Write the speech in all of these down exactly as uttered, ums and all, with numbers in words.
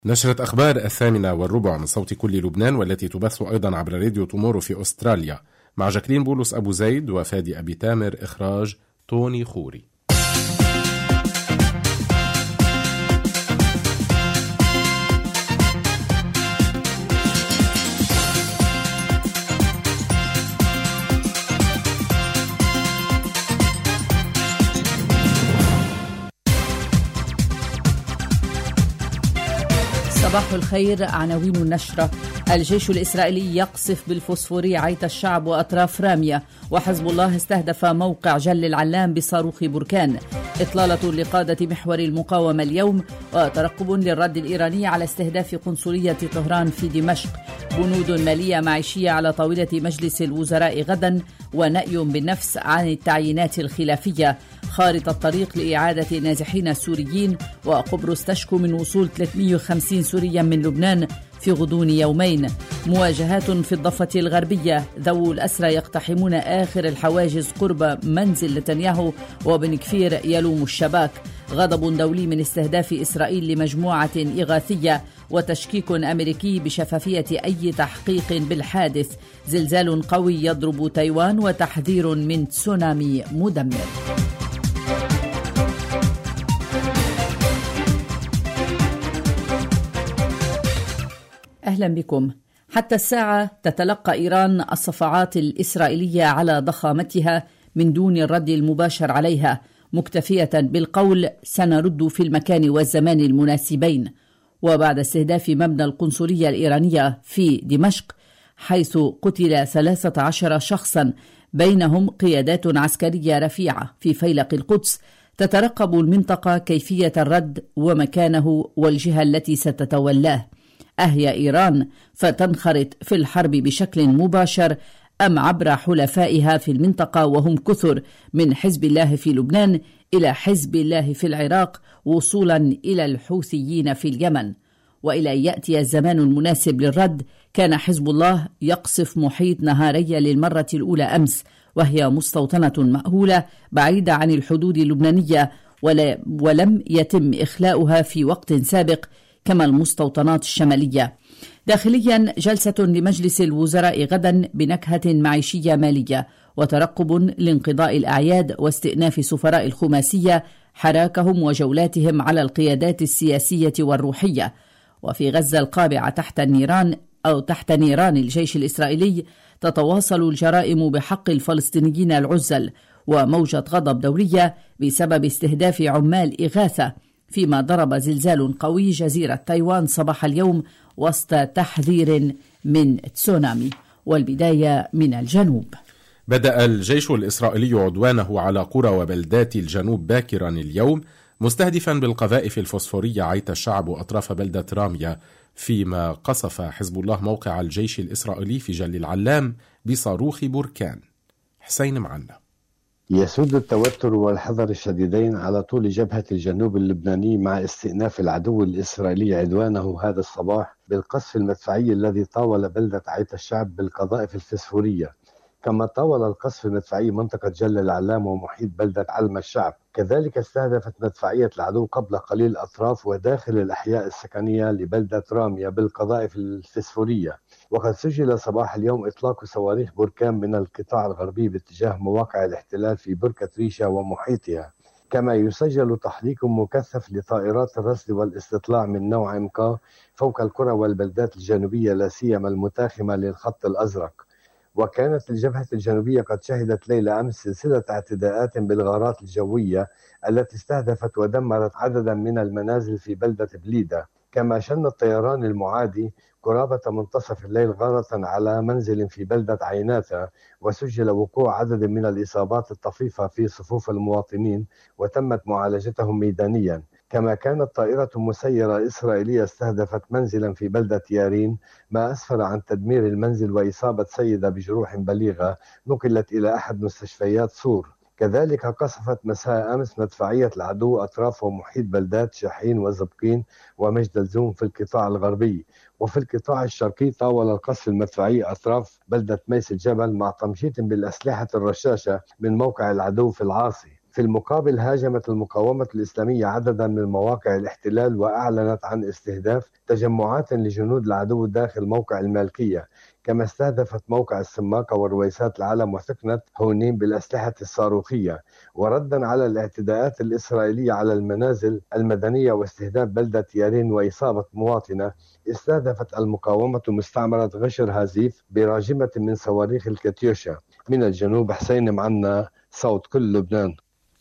نشرة أخبار الثامنة والربع من صوت كل لبنان، والتي تبث أيضا عبر راديو تومورو في أستراليا، مع جاكلين بولس أبو زيد وفادي أبي تامر. إخراج توني خوري. صباح الخير. عناوين النشرة: الجيش الإسرائيلي يقصف بالفوسفوري عيت الشعب وأطراف رامية، وحزب الله استهدف موقع جل العلام بصاروخ بركان. إطلالة لقادة محور المقاومة اليوم، وترقب للرد الإيراني على استهداف قنصلية طهران في دمشق. بنود مالية معيشية على طاولة مجلس الوزراء غدا، ونأي بالنفس عن التعيينات الخلافية. خارطة الطريق لإعادة النازحين السوريين، وقبرص تشكو من وصول ثلاثمئة وخمسين سوريا من لبنان في غضون يومين. مواجهات في الضفة الغربية، ذوو الأسرى يقتحمون آخر الحواجز قرب منزل نتنياهو، وبن كفير يلوم الشباك. غضب دولي من استهداف إسرائيل لمجموعة إغاثية، وتشكيك أمريكي بشفافية أي تحقيق بالحادث. زلزال قوي يضرب تايوان، وتحذير من تسونامي مدمر. أهلا بكم. حتى الساعة تتلقى إيران الصفعات الإسرائيلية على ضخامتها من دون الرد المباشر عليها، مكتفية بالقول سنرد في المكان والزمان المناسبين. وبعد استهداف مبنى القنصلية الإيرانية في دمشق، حيث قتل ثلاثة عشر شخصا بينهم قيادات عسكرية رفيعة في فيلق القدس، تترقب المنطقة كيفية الرد ومكانه والجهة التي ستتولاه. أهي إيران فتنخرط في الحرب بشكل مباشر، أم عبر حلفائها في المنطقة وهم كثر، من حزب الله في لبنان إلى حزب الله في العراق، وصولا إلى الحوثيين في اليمن؟ وإلى أن يأتي الزمان المناسب للرد، كان حزب الله يقصف محيط نهارية للمرة الأولى أمس، وهي مستوطنة مأهولة بعيدة عن الحدود اللبنانية، ولم يتم إخلاؤها في وقت سابق كما المستوطنات الشمالية. داخليا، جلسة لمجلس الوزراء غدا بنكهة معيشية مالية، وترقب لانقضاء الأعياد واستئناف سفراء الخماسية حراكهم وجولاتهم على القيادات السياسية والروحية. وفي غزة القابعة تحت النيران أو تحت نيران الجيش الإسرائيلي، تتواصل الجرائم بحق الفلسطينيين العزل، وموجة غضب دولية بسبب استهداف عمال إغاثة، فيما ضرب زلزال قوي جزيرة تايوان صباح اليوم وسط تحذير من تسونامي. والبداية من الجنوب. بدأ الجيش الإسرائيلي عدوانه على قرى وبلدات الجنوب باكرا اليوم، مستهدفا بالقذائف الفوسفورية عيت الشعب وأطراف بلدة رامية، فيما قصف حزب الله موقع الجيش الإسرائيلي في جل العلام بصاروخ بركان. حسين معنا. يسود التوتر والحذر الشديدين على طول جبهة الجنوب اللبناني، مع استئناف العدو الإسرائيلي عدوانه هذا الصباح بالقصف المدفعي الذي طاول بلدة عيت الشعب بالقذائف الفسفورية، كما طاول القصف المدفعي منطقة جل العلام ومحيط بلدة علم الشعب. كذلك استهدفت مدفعية العدو قبل قليل أطراف وداخل الأحياء السكنية لبلدة رامية بالقذائف الفسفورية. وقد سجل صباح اليوم إطلاق صواريخ بركان من القطاع الغربي باتجاه مواقع الاحتلال في بركة ريشة ومحيطها، كما يسجل تحليق مكثف لطائرات الرصد والاستطلاع من نوع إمكا فوق القرى والبلدات الجنوبية، لا سيما المتاخمة للخط الأزرق. وكانت الجبهة الجنوبية قد شهدت ليلة أمس سلسلة اعتداءات بالغارات الجوية التي استهدفت ودمرت عددا من المنازل في بلدة بليدة، كما شن الطيران المعادي قرابة منتصف الليل غارة على منزل في بلدة عيناتا، وسجل وقوع عدد من الإصابات الطفيفة في صفوف المواطنين وتمت معالجتهم ميدانيا. كما كانت طائرة مسيرة إسرائيلية استهدفت منزلا في بلدة يارين، ما أسفر عن تدمير المنزل وإصابة سيدة بجروح بليغة نقلت إلى أحد مستشفيات صور. كذلك قصفت مساء أمس مدفعية العدو أطراف ومحيط بلدات شاحين وزبقين ومجد الزوم في القطاع الغربي. وفي القطاع الشرقي طاول القصف المدفعي أطراف بلدة ميس الجبل مع تمشيط بالأسلحة الرشاشة من موقع العدو في العاصي. في المقابل هاجمت المقاومة الإسلامية عددا من مواقع الاحتلال وأعلنت عن استهداف تجمعات لجنود العدو داخل موقع المالكية، كما استهدفت موقع السماقة ورويسات العلم وسكنة هونيم بالأسلحة الصاروخية، وردا على الاعتداءات الإسرائيلية على المنازل المدنية واستهداف بلدة يارين وإصابة مواطنة. استهدفت المقاومة مستعمرة غشر هازيف براجمة من صواريخ الكاتيوشا من الجنوب. حسين معنا، صوت كل لبنان.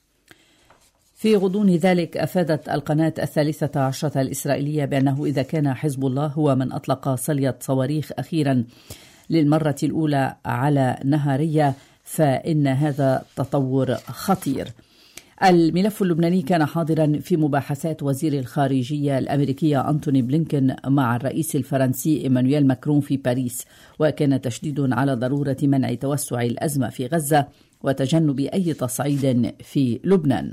في غضون ذلك أفادت القناة الثالثة عشرة الإسرائيلية بأنه إذا كان حزب الله هو من أطلق صلية صواريخ أخيرا للمرة الأولى على نهارية فإن هذا تطور خطير. الملف اللبناني كان حاضرا في مباحثات وزير الخارجية الأمريكية أنتوني بلينكن مع الرئيس الفرنسي إيمانويل ماكرون في باريس، وكان تشديد على ضرورة منع توسع الأزمة في غزة وتجنب أي تصعيد في لبنان.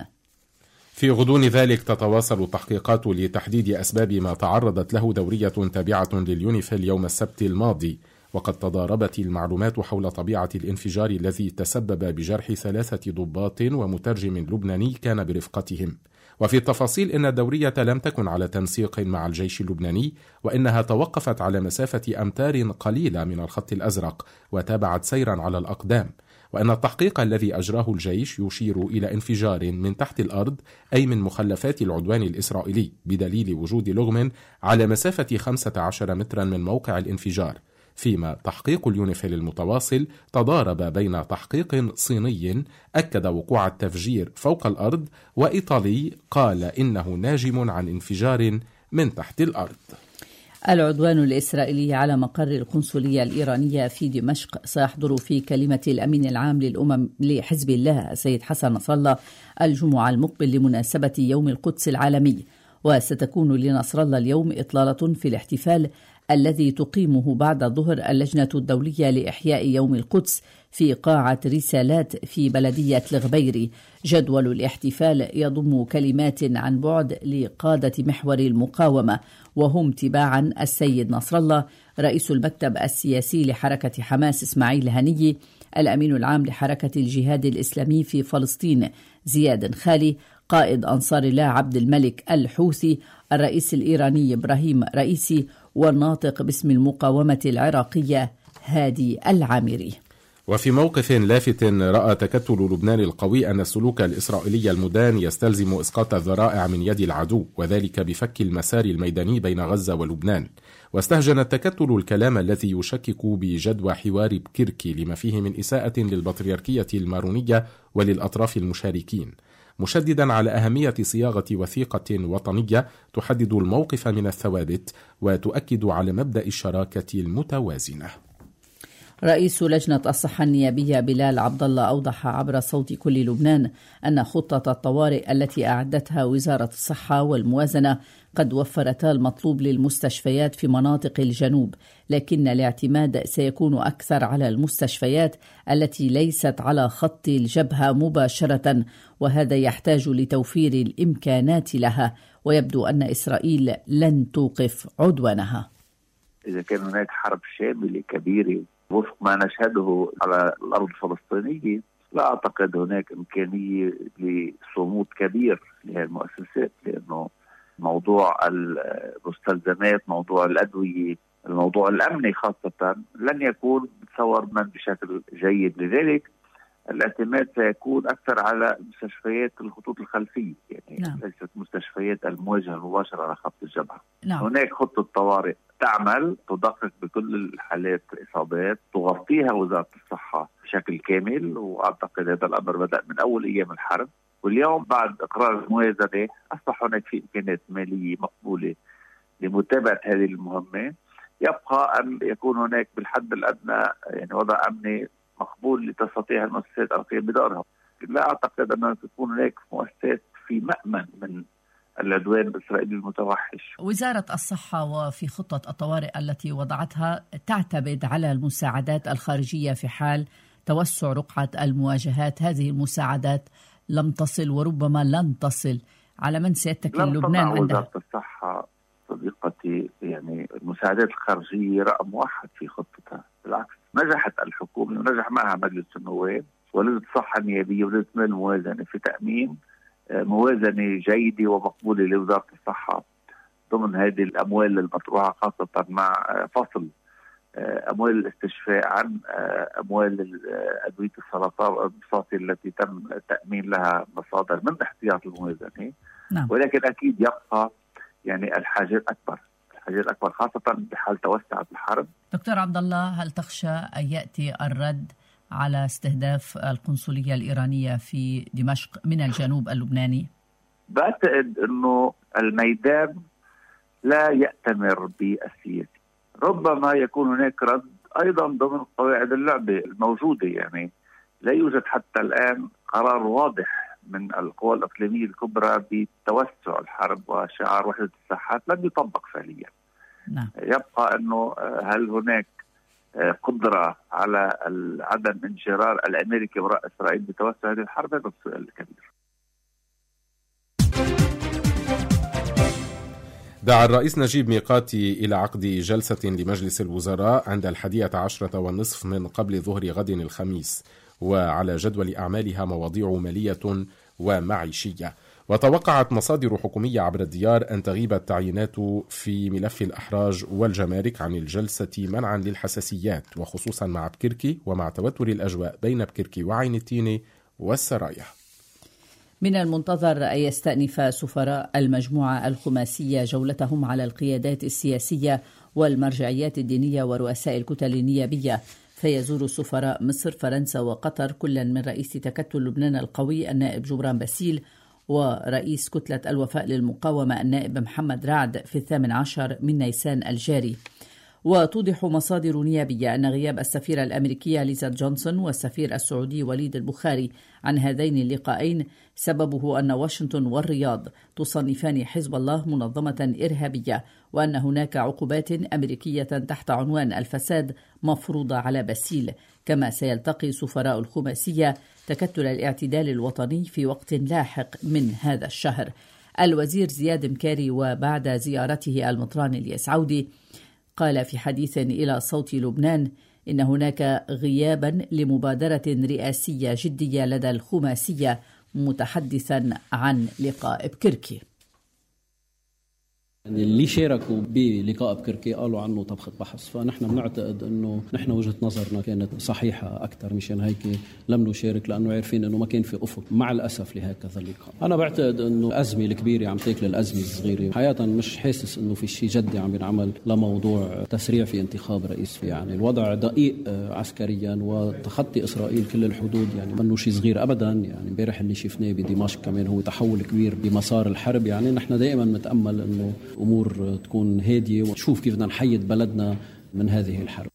في غضون ذلك تتواصل التحقيقات لتحديد أسباب ما تعرضت له دورية تابعة لليونيفيل يوم السبت الماضي، وقد تضاربت المعلومات حول طبيعة الانفجار الذي تسبب بجرح ثلاثة ضباط ومترجم لبناني كان برفقتهم. وفي التفاصيل إن الدورية لم تكن على تنسيق مع الجيش اللبناني، وإنها توقفت على مسافة أمتار قليلة من الخط الأزرق وتابعت سيرا على الأقدام، وأن التحقيق الذي أجراه الجيش يشير إلى انفجار من تحت الأرض أي من مخلفات العدوان الإسرائيلي، بدليل وجود لغم على مسافة خمسة عشر مترا من موقع الانفجار، فيما تحقيق اليونيفيل المتواصل تضارب بين تحقيق صيني أكد وقوع التفجير فوق الأرض وإيطالي قال إنه ناجم عن انفجار من تحت الأرض. العدوان الإسرائيلي على مقر القنصلية الإيرانية في دمشق سيحضر في كلمة الأمين العام للأمم لحزب الله السيد حسن نصر الله الجمعة المقبل لمناسبة يوم القدس العالمي، وستكون لنصر الله اليوم إطلالة في الاحتفال الذي تقيمه بعد الظهر اللجنة الدولية لإحياء يوم القدس في قاعة رسالات في بلدية الغبيري. جدول الاحتفال يضم كلمات عن بعد لقادة محور المقاومة، وهم تباعا السيد نصر الله رئيس المكتب السياسي لحركة حماس إسماعيل هنية، الأمين العام لحركة الجهاد الإسلامي في فلسطين زياد خالي، قائد أنصار الله عبد الملك الحوثي، الرئيس الإيراني إبراهيم رئيسي، والناطق باسم المقاومة العراقية هادي العامري. وفي موقف لافت رأى تكتل لبنان القوي أن السلوك الإسرائيلي المدان يستلزم إسقاط الذرائع من يد العدو، وذلك بفك المسار الميداني بين غزة ولبنان. واستهجن التكتل الكلام الذي يشكك بجدوى حوار بكركي لما فيه من إساءة للبطريركية المارونية وللأطراف المشاركين، مشددا على أهمية صياغة وثيقة وطنية تحدد الموقف من الثوابت وتؤكد على مبدأ الشراكة المتوازنة. رئيس لجنة الصحة النيابية بلال عبد الله أوضح عبر صوت كل لبنان أن خطة الطوارئ التي أعدتها وزارة الصحة والموازنة قد وفرتا المطلوب للمستشفيات في مناطق الجنوب، لكن الاعتماد سيكون أكثر على المستشفيات التي ليست على خط الجبهة مباشرة، وهذا يحتاج لتوفير الإمكانات لها، ويبدو أن إسرائيل لن توقف عدوانها. إذا كان هناك حرب شاملة كبيرة وفق ما نشهده على الأرض الفلسطينية، لا أعتقد هناك إمكانية لصمود كبير لهذه المؤسسات، لأنه موضوع المستلزمات، موضوع الأدوية، الموضوع الأمني خاصة لن يكون متصور من بشكل جيد. لذلك الاعتماد سيكون أكثر على مستشفيات الخطوط الخلفية، يعني نعم. ليست مستشفيات المواجهة المباشرة على خط الجبهة. نعم. هناك خطة طوارئ تعمل تدقق بكل الحالات الإصابات، تغطيها وزارة الصحة بشكل كامل، وأعتقد هذا الأمر بدأ من أول أيام الحرب. واليوم بعد إقرار الموازنة أصبح هناك في إمكانات مالية مقبولة لمتابعة هذه المهمة. يبقى أن يكون هناك بالحد الأدنى يعني وضع أمني مقبول لتستطيع المؤسسات القيام بدورها. لا أعتقد أن تكون هناك مؤسسات في مأمن من العدوان الإسرائيلي المتوحش. وزارة الصحة وفي خطة الطوارئ التي وضعتها تعتمد على المساعدات الخارجية في حال توسع رقعة المواجهات. هذه المساعدات لم تصل وربما لن تصل، على من سيتكل لبنان عندها؟ وزارة الصحة صديقتي يعني المساعدات الخارجية رقم واحد في خطتها، بالعكس نجحت الحكومة ونجح معها مجلس النواب، ولجنة الصحة النيابية ولجنة الموازنة في تأمين موازنة جيدة ومقبولة لوزارة الصحة ضمن هذه الأموال المطروحة، خاصة مع فصل أموال الاستشفاء عن أموال أدوية السرطان التي تم تأمين لها مصادر من احتياط الموازنة. نعم. ولكن أكيد يبقى يعني الحاجات أكبر، الحاجات أكبر خاصة بحال توسعت الحرب. دكتور عبد الله، هل تخشى أن يأتي الرد على استهداف القنصلية الإيرانية في دمشق من الجنوب اللبناني؟ بعتقد أنه الميدان لا يأتمر بالسياسة، ربما يكون هناك رد أيضا ضمن قواعد اللعبة الموجودة. يعني لا يوجد حتى الآن قرار واضح من القوى الإقليمية الكبرى بتوسع الحرب وشعار وحدة الساحات لم يطبق فعليا. نعم. يبقى أنه هل هناك قدرة على عدم انشرار الأمريكي وراء إسرائيل بتوسع هذه الحرب؟ هذا السؤال الكبير. دعا الرئيس نجيب ميقاتي إلى عقد جلسة لمجلس الوزراء عند الحادية عشرة والنصف من قبل ظهر غد الخميس، وعلى جدول أعمالها مواضيع مالية ومعيشية. وتوقعت مصادر حكومية عبر الديار أن تغيب التعيينات في ملف الأحراج والجمارك عن الجلسة منعا للحساسيات، وخصوصا مع بكركي ومع توتر الأجواء بين بكركي وعين التيني والسرايا. من المنتظر أن يستأنف سفراء المجموعة الخماسية جولتهم على القيادات السياسية والمرجعيات الدينية ورؤساء الكتل النيابية، فيزور السفراء مصر، فرنسا وقطر، كلا من رئيس تكتل لبنان القوي النائب جبران باسيل ورئيس كتلة الوفاء للمقاومة النائب محمد رعد في الثامن عشر من نيسان الجاري. وتوضح مصادر نيابية أن غياب السفيرة الأمريكية ليزا جونسون والسفير السعودي وليد البخاري عن هذين اللقاءين سببه أن واشنطن والرياض تصنفان حزب الله منظمة إرهابية، وأن هناك عقوبات أمريكية تحت عنوان الفساد مفروضة على باسيل. كما سيلتقي سفراء الخماسية تكتل الاعتدال الوطني في وقت لاحق من هذا الشهر. الوزير زياد مكاري وبعد زيارته المطران الياس عودي قال في حديث إلى صوت لبنان إن هناك غيابا لمبادرة رئاسية جدية لدى الخماسية، متحدثا عن لقاء بكركي. يعني اللي شاركوا بلقاء بكركي قالوا عنه طبخة بحث، فنحن بنعتقد انه نحن وجهة نظرنا كانت صحيحة اكثر، مشان هيك لم نشارك لانه عارفين انه ما كان في افق مع الاسف لهكذا اللقاء. انا بعتقد انه الازمة الكبيرة عم تاكل الازمة الصغيرة، حقيقة مش حاسس انه في شيء جدي عم بينعمل لموضوع تسريع في انتخاب رئيس. يعني الوضع دقيق عسكريا وتخطي اسرائيل كل الحدود، يعني منه شيء صغير ابدا. يعني امبارح اللي شفناه بدمشق كمان هو تحول كبير بمسار الحرب. يعني نحن دائما نتامل انه أمور تكون هادية ونشوف كيف بدنا نحيد بلدنا من هذه الحرب.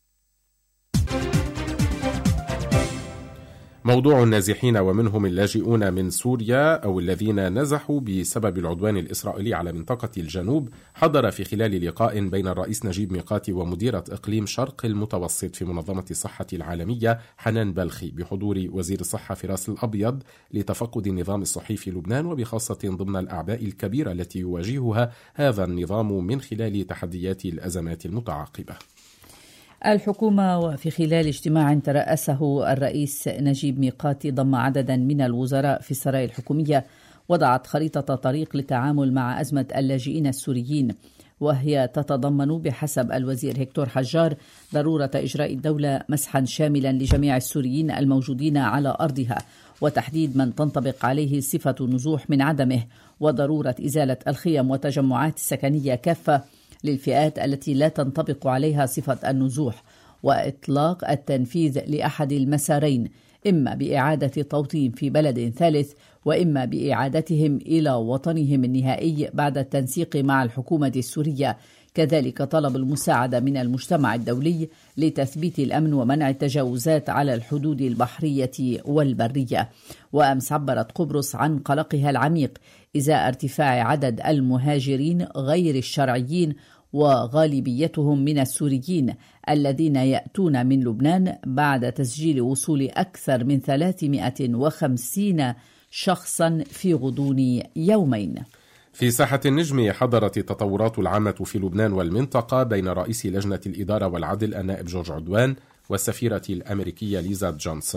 موضوع النازحين ومنهم اللاجئون من سوريا أو الذين نزحوا بسبب العدوان الإسرائيلي على منطقة الجنوب حضر في خلال لقاء بين الرئيس نجيب ميقاتي ومديرة إقليم شرق المتوسط في منظمة الصحة العالمية حنان بلخي بحضور وزير الصحة فراس الأبيض لتفقد النظام الصحي في لبنان، وبخاصة ضمن الأعباء الكبيرة التي يواجهها هذا النظام من خلال تحديات الأزمات المتعاقبة. الحكومة وفي خلال اجتماع ترأسه الرئيس نجيب ميقاتي ضم عددا من الوزراء في السرايا الحكومية وضعت خريطة طريق للتعامل مع أزمة اللاجئين السوريين، وهي تتضمن بحسب الوزير هيكتور حجار ضرورة إجراء الدولة مسحا شاملا لجميع السوريين الموجودين على أرضها، وتحديد من تنطبق عليه صفة النزوح من عدمه، وضرورة إزالة الخيم والتجمعات السكنية كافة للفئات التي لا تنطبق عليها صفة النزوح، وإطلاق التنفيذ لأحد المسارين، إما بإعادة توطين في بلد ثالث وإما بإعادتهم إلى وطنهم النهائي بعد التنسيق مع الحكومة السورية. كذلك طلب المساعدة من المجتمع الدولي لتثبيت الأمن ومنع التجاوزات على الحدود البحرية والبرية. وأمس عبرت قبرص عن قلقها العميق إزاء ارتفاع عدد المهاجرين غير الشرعيين وغالبيتهم من السوريين الذين يأتون من لبنان بعد تسجيل وصول أكثر من ثلاثمائة وخمسين شخصا في غضون يومين. في ساحة النجم حضرت التطورات العامة في لبنان والمنطقة بين رئيس لجنة الإدارة والعدل النائب جورج عدوان والسفيرة الأمريكية ليزا جونسون،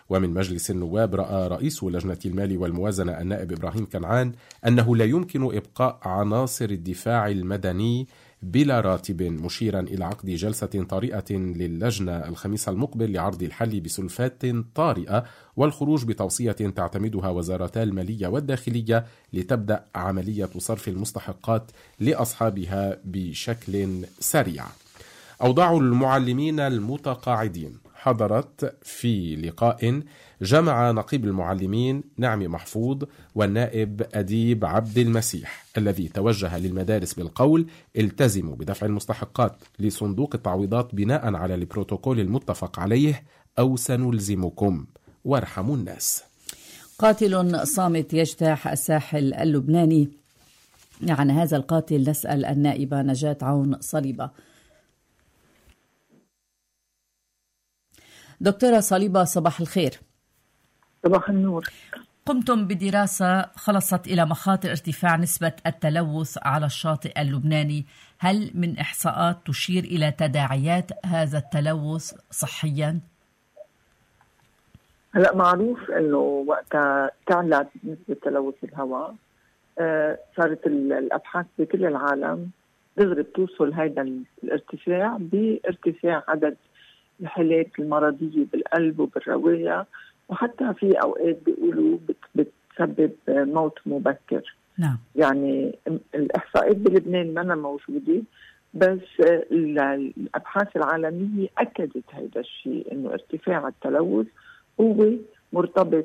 ومن مجلس النواب رأى رئيس لجنة المال والموازنة النائب إبراهيم كنعان أنه لا يمكن إبقاء عناصر الدفاع المدني بلا راتب، مشيرا إلى عقد جلسة طارئة للجنة الخميس المقبل لعرض الحل بسلفات طارئة والخروج بتوصية تعتمدها وزارتا المالية والداخلية لتبدأ عملية صرف المستحقات لأصحابها بشكل سريع. أوضاع المعلمين المتقاعدين حضرت في لقاء جمع نقيب المعلمين نعمي محفوظ والنائب أديب عبد المسيح، الذي توجه للمدارس بالقول: التزموا بدفع المستحقات لصندوق التعويضات بناء على البروتوكول المتفق عليه أو سنلزمكم وارحموا الناس. قاتل صامت يجتاح الساحل اللبناني. عن هذا القاتل نسأل النائبة نجاة عون صليبة. دكتورة صليبة، صباح الخير. صباح النور. قمتم بدراسة خلصت إلى مخاطر ارتفاع نسبة التلوث على الشاطئ اللبناني، هل من إحصاءات تشير إلى تداعيات هذا التلوث صحيا؟ هلأ معروف أنه وقتها تعلت نسبة تلوث الهواء آه صارت الأبحاث بكل العالم دغري بتوصل هذا الارتفاع بارتفاع عدد الحالات المرضية بالقلب وبالرواية، وحتى في أوقات بيقولوا بتسبب موت مبكر. نعم. يعني الإحصائيات بلبنان ما موجودة، بس الأبحاث العالمية أكدت هذا الشيء، إنه ارتفاع التلوث هو مرتبط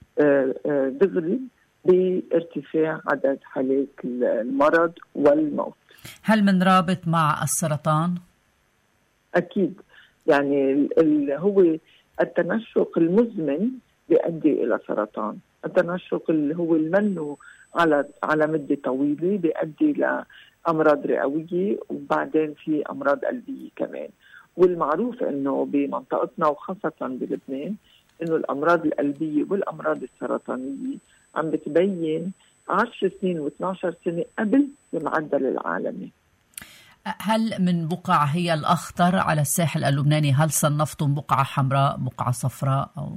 دغري بارتفاع عدد حالات المرض والموت. هل من رابط مع السرطان؟ أكيد، يعني ال هو التنشق المزمن بيؤدي إلى سرطان. التنشق اللي هو المنه على على مدة طويلة بيؤدي لأمراض رئوية، وبعدين في أمراض قلبية كمان. والمعروف إنه بمنطقتنا وخاصة بلبنان إنه الأمراض القلبية والأمراض السرطانية عم بتبين عشر سنين واثناشر سنة قبل المعدل العالمي. هل من بقع هي الأخطر على الساحل اللبناني؟ هل صنفتم بقعة حمراء، بقعة صفراء؟ أو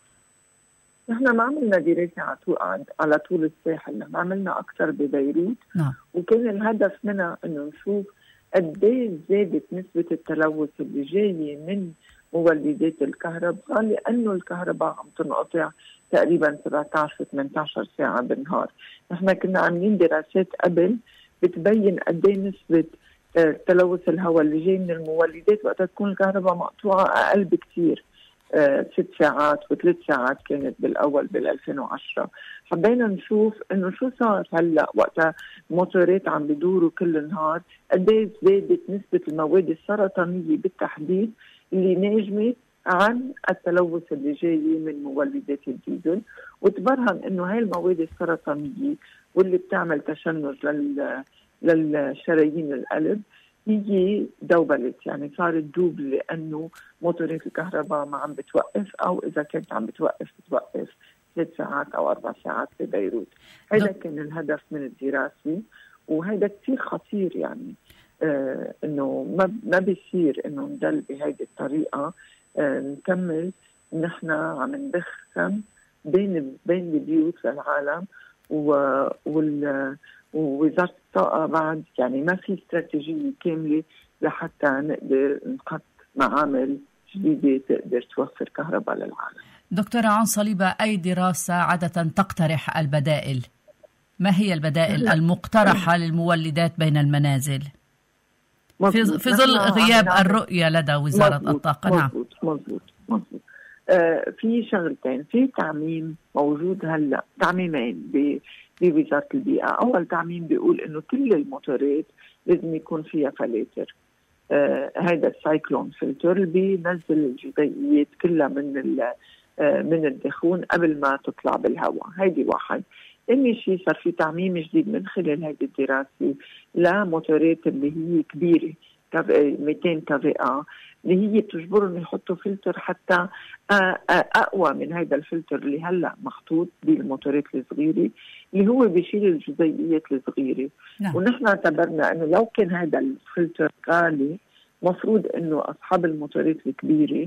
نحن ما عملنا دراسة على طول الساحل، نحن عملنا أكثر ببيروت. نعم. وكان الهدف منها إنه نشوف قديش زادت نسبة التلوث اللي جاية من مولدات الكهرباء، لأنه الكهرباء عم تنقطع تقريبا سبعة عشر ثمانية عشر ساعة بالنهار. نحن كنا عاملين دراسات قبل بتبين قديش نسبة تلوث الهواء اللي جاي من المولدات وقت تكون الكهرباء مقطوعة أقل بكثير، آه ست ساعات وثلاث ساعات كانت بالأول بالألفين وعشرة. حبينا نشوف إنه شو صار هلأ وقت الموتورات عم بدوروا كل النهار، قديش زادت نسبة المواد السرطانية بالتحديد اللي ناجمة عن التلوث اللي جاي من مولدات الديزل، وتبرهن إنه هاي المواد السرطانية واللي بتعمل تشنج لل للشرايين القلب هي دوبلت، يعني صارت دوب، لأنه موتورات الكهرباء ما عم بتوقف، أو إذا كانت عم بتوقف بتوقف ثلاث ساعات أو أربع ساعات في بيروت. هذا كان الهدف من الدراسة، وهذا كتير خطير. يعني آه إنه ما ما بيصير إنه ندل بهذه الطريقة، آه نكمل نحن عم ندخن بين بين البيوت للعالم، وال ووزارة الطاقة بعد يعني ما في استراتيجية كاملة لحتى نقدر نحط معامل جديدة تقدر توفر كهرباء للعالم. دكتورة عون صليبة، أي دراسة عادة تقترح البدائل؟ ما هي البدائل المقترحة للمولدات بين المنازل في, في ظل غياب الرؤية لدى وزارة مزبوط الطاقة؟ نعم مزبوط مزبوط مزبوط. آه في شغلتين، في تعميم موجود هلأ، تعميمين ب بوزارة البيئة. أول تعميم بيقول إنه كل الموتورات لازم يكون فيها فلاتر، آه هذا السايكلون فلتر اللي بينزل الجزيئيات كلها من آه من الدخون قبل ما تطلع بالهواء. هيدي واحد. ثاني شيء صار في تعميم جديد من خلال هذه الدراسة لموتورات اللي هي كبيرة مئتين كفاءة، اللي هي بتجبرهم يحطوا فلتر حتى أقوى من هذا الفلتر اللي هلأ محطوط بالموتورات الصغيرة، اللي هو بيشيل الجزيئيات الصغيرة. نعم. ونحن اعتبرنا أنه لو كان هذا الفلتر غالي مفروض أنه أصحاب الموتورات الكبيرة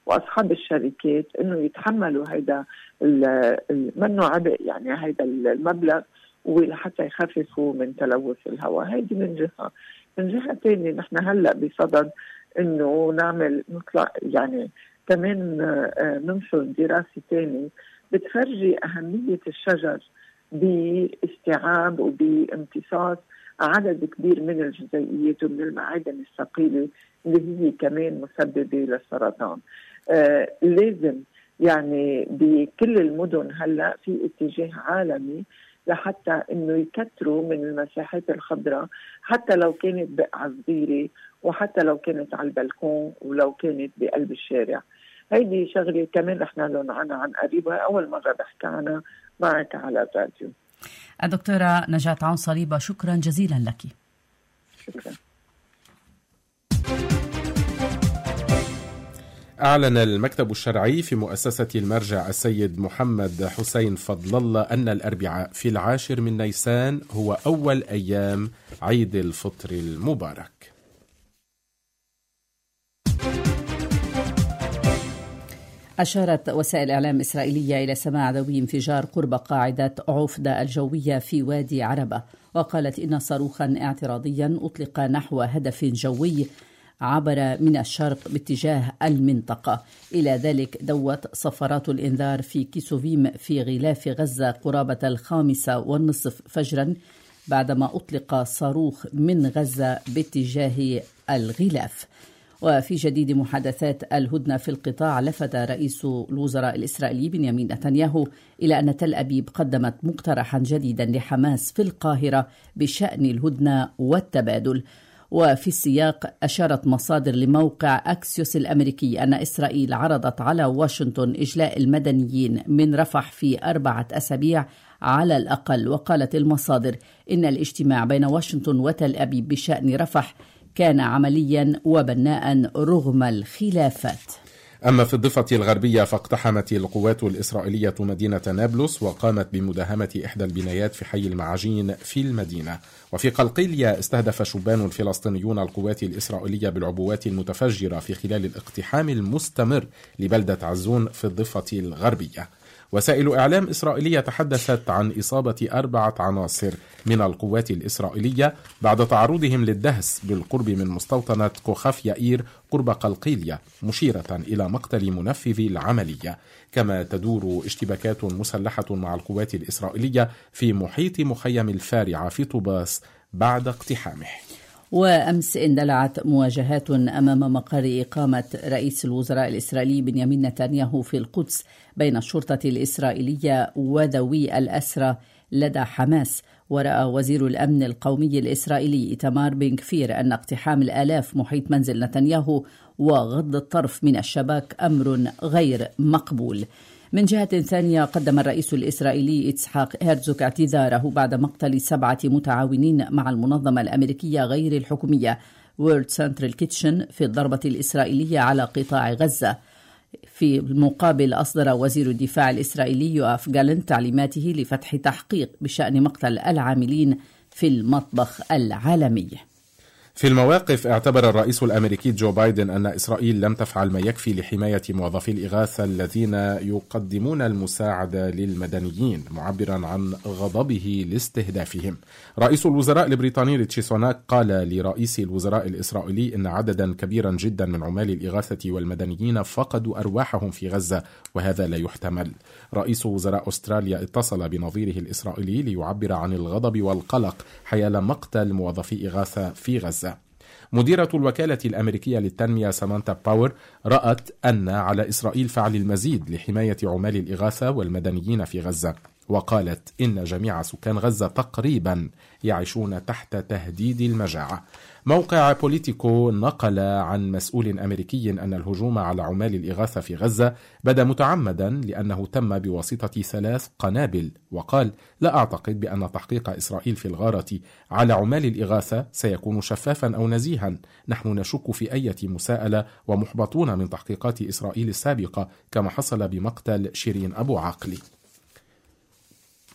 وأصحاب الشركات إنه يتحملوا هيدا منه عبء، يعني هيدا المبلغ، ولحتى يخففوا من تلوث الهواء. هيدي من جهة. من جهة تانية نحن هلأ بصدد إنه نعمل نطلع يعني كمان ننشر دراسة تانية بتفرجي أهمية الشجر باستيعاب وبامتصاص عدد كبير من الجزيئيات ومن المعادن الثقيلة اللي هي كمان مسببة للسرطان. آه لازم يعني بكل المدن هلأ في اتجاه عالمي لحتى انه يكتروا من المساحات الخضراء، حتى لو كانت بقعة صغيرة، وحتى لو كانت على البلكون، ولو كانت بقلب الشارع. هيدي شغلة كمان رح نعلن عنها عن قريب، أول مرة بحكي عنها معك على الراديو. الدكتورة نجاة عون صليبة، شكرا جزيلا لك. شكرا. أعلن المكتب الشرعي في مؤسسة المرجع السيد محمد حسين فضل الله أن الأربعاء في العاشر من نيسان هو أول أيام عيد الفطر المبارك. أشارت وسائل إعلام إسرائيلية إلى سماع ذوي انفجار قرب قاعدة عوفدة الجوية في وادي عربة، وقالت إن صاروخا اعتراضيا أطلق نحو هدف جوي عبر من الشرق باتجاه المنطقة. إلى ذلك دوت صفارات الإنذار في كيسوفيم في غلاف غزة قرابة الخامسة والنصف فجرا بعدما أطلق صاروخ من غزة باتجاه الغلاف. وفي جديد محادثات الهدنة في القطاع، لفت رئيس الوزراء الإسرائيلي بنيامين نتنياهو إلى أن تل أبيب قدمت مقترحا جديدا لحماس في القاهرة بشأن الهدنة والتبادل. وفي السياق أشارت مصادر لموقع أكسيوس الأمريكي أن إسرائيل عرضت على واشنطن إجلاء المدنيين من رفح في أربعة أسابيع على الأقل. وقالت المصادر إن الاجتماع بين واشنطن وتل أبيب بشأن رفح كان عمليا وبناء رغم الخلافات. أما في الضفة الغربية فاقتحمت القوات الإسرائيلية مدينة نابلس وقامت بمداهمة إحدى البنايات في حي المعاجين في المدينة. وفي قلقيلية استهدف شبان فلسطينيون القوات الإسرائيلية بالعبوات المتفجرة في خلال الاقتحام المستمر لبلدة عزون في الضفة الغربية. وسائل إعلام إسرائيلية تحدثت عن إصابة أربعة عناصر من القوات الإسرائيلية بعد تعرضهم للدهس بالقرب من مستوطنة كوخاف يائير قرب قلقيلية، مشيرة إلى مقتل منفذي العملية. كما تدور اشتباكات مسلحة مع القوات الإسرائيلية في محيط مخيم الفارعة في طوباس بعد اقتحامه. وأمس اندلعت مواجهات أمام مقر إقامة رئيس الوزراء الإسرائيلي بنيامين نتنياهو في القدس بين الشرطة الإسرائيلية وذوي الأسرى لدى حماس. ورأى وزير الأمن القومي الإسرائيلي إيتمار بن كفير أن اقتحام الآلاف محيط منزل نتنياهو وغض الطرف من الشباك أمر غير مقبول. من جهة ثانية قدم الرئيس الإسرائيلي إسحاق هيرزوغ اعتذاره بعد مقتل سبعة متعاونين مع المنظمة الأمريكية غير الحكومية وورلد سنترال كيتشن في الضربة الإسرائيلية على قطاع غزة. في المقابل أصدر وزير الدفاع الإسرائيلي يوآف جالنت تعليماته لفتح تحقيق بشأن مقتل العاملين في المطبخ العالمي. في المواقف اعتبر الرئيس الأمريكي جو بايدن أن إسرائيل لم تفعل ما يكفي لحماية موظفي الإغاثة الذين يقدمون المساعدة للمدنيين، معبرا عن غضبه لاستهدافهم. رئيس الوزراء البريطاني ريتشي سوناك قال لرئيس الوزراء الإسرائيلي إن عددا كبيرا جدا من عمال الإغاثة والمدنيين فقدوا أرواحهم في غزة وهذا لا يحتمل. رئيس وزراء أستراليا اتصل بنظيره الإسرائيلي ليعبر عن الغضب والقلق حيال مقتل موظفي إغاثة في غزة. مديرة الوكالة الأمريكية للتنمية سامانتا باور رأت أن على إسرائيل فعل المزيد لحماية عمال الإغاثة والمدنيين في غزة، وقالت إن جميع سكان غزة تقريبا يعيشون تحت تهديد المجاعة. موقع بوليتيكو نقل عن مسؤول أمريكي أن الهجوم على عمال الإغاثة في غزة بدا متعمدا لأنه تم بواسطة ثلاث قنابل، وقال: لا أعتقد بأن تحقيق إسرائيل في الغارة على عمال الإغاثة سيكون شفافا أو نزيها. نحن نشك في أي مساءلة ومحبطون من تحقيقات إسرائيل السابقة كما حصل بمقتل شيرين أبو عاقلي.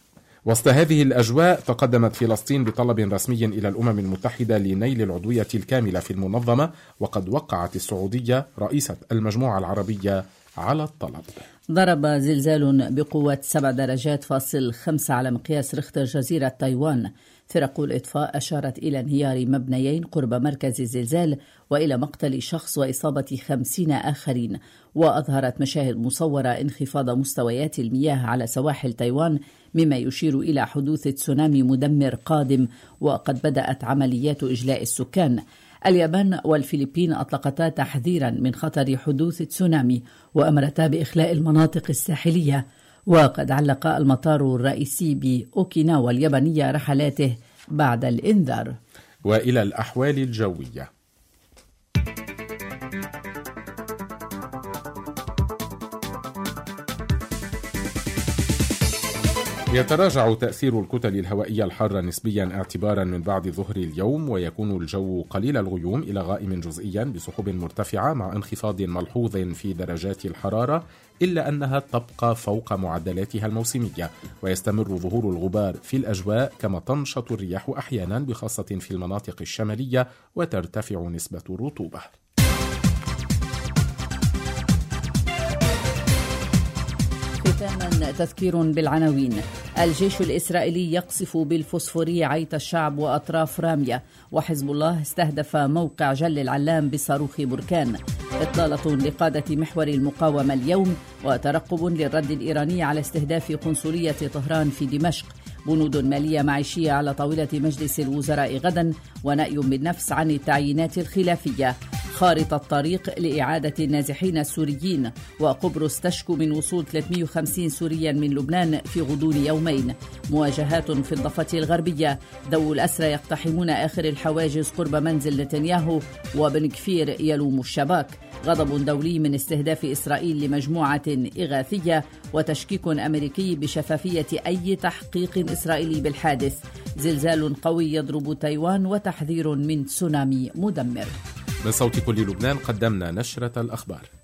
وسط هذه الأجواء تقدمت فلسطين بطلب رسمي إلى الأمم المتحدة لنيل العضوية الكاملة في المنظمة، وقد وقعت السعودية رئيسة المجموعة العربية على الطلب. ضرب زلزال بقوة سبع درجات فاصل خمسة على مقياس ريختر جزيرة تايوان. فرق الإطفاء أشارت إلى انهيار مبنيين قرب مركز الزلزال وإلى مقتل شخص وإصابة خمسين آخرين. وأظهرت مشاهد مصورة انخفاض مستويات المياه على سواحل تايوان، مما يشير إلى حدوث تسونامي مدمر قادم، وقد بدأت عمليات إجلاء السكان. اليابان والفلبين أطلقتا تحذيرا من خطر حدوث تسونامي وأمرتا بإخلاء المناطق الساحلية. وقد علق المطار الرئيسي بأوكيناوا اليابانية رحلاته بعد الإنذار. وإلى الأحوال الجوية. يتراجع تأثير الكتل الهوائية الحارة نسبيا اعتبارا من بعد ظهر اليوم، ويكون الجو قليل الغيوم إلى غائم جزئيا بسحب مرتفعة مع انخفاض ملحوظ في درجات الحرارة، إلا أنها تبقى فوق معدلاتها الموسمية، ويستمر ظهور الغبار في الأجواء، كما تنشط الرياح أحيانا بخاصة في المناطق الشمالية، وترتفع نسبة الرطوبة. ختاما تذكير بالعناوين. الجيش الإسرائيلي يقصف بالفوسفورية عيت الشعب وأطراف رامية، وحزب الله استهدف موقع جل العلام بصاروخ بركان. إطلالة لقادة محور المقاومة اليوم، وترقب للرد الإيراني على استهداف قنصلية طهران في دمشق. بنود مالية معيشية على طاولة مجلس الوزراء غدا، ونأي بالنفس عن التعيينات الخلافية. خارطة الطريق لإعادة النازحين السوريين، وقبرص تشكو من وصول ثلاثمئة وخمسين سوريا من لبنان في غضون يومين. مواجهات في الضفة الغربية، ذو الأسرى يقتحمون آخر الحواجز قرب منزل نتنياهو، وبن كفير يلوم الشباك. غضب دولي من استهداف إسرائيل لمجموعة إغاثية، وتشكيك أمريكي بشفافية أي تحقيق إسرائيلي بالحادث. زلزال قوي يضرب تايوان، وتحذير من تسونامي مدمر. من صوت كل لبنان قدمنا نشرة الأخبار.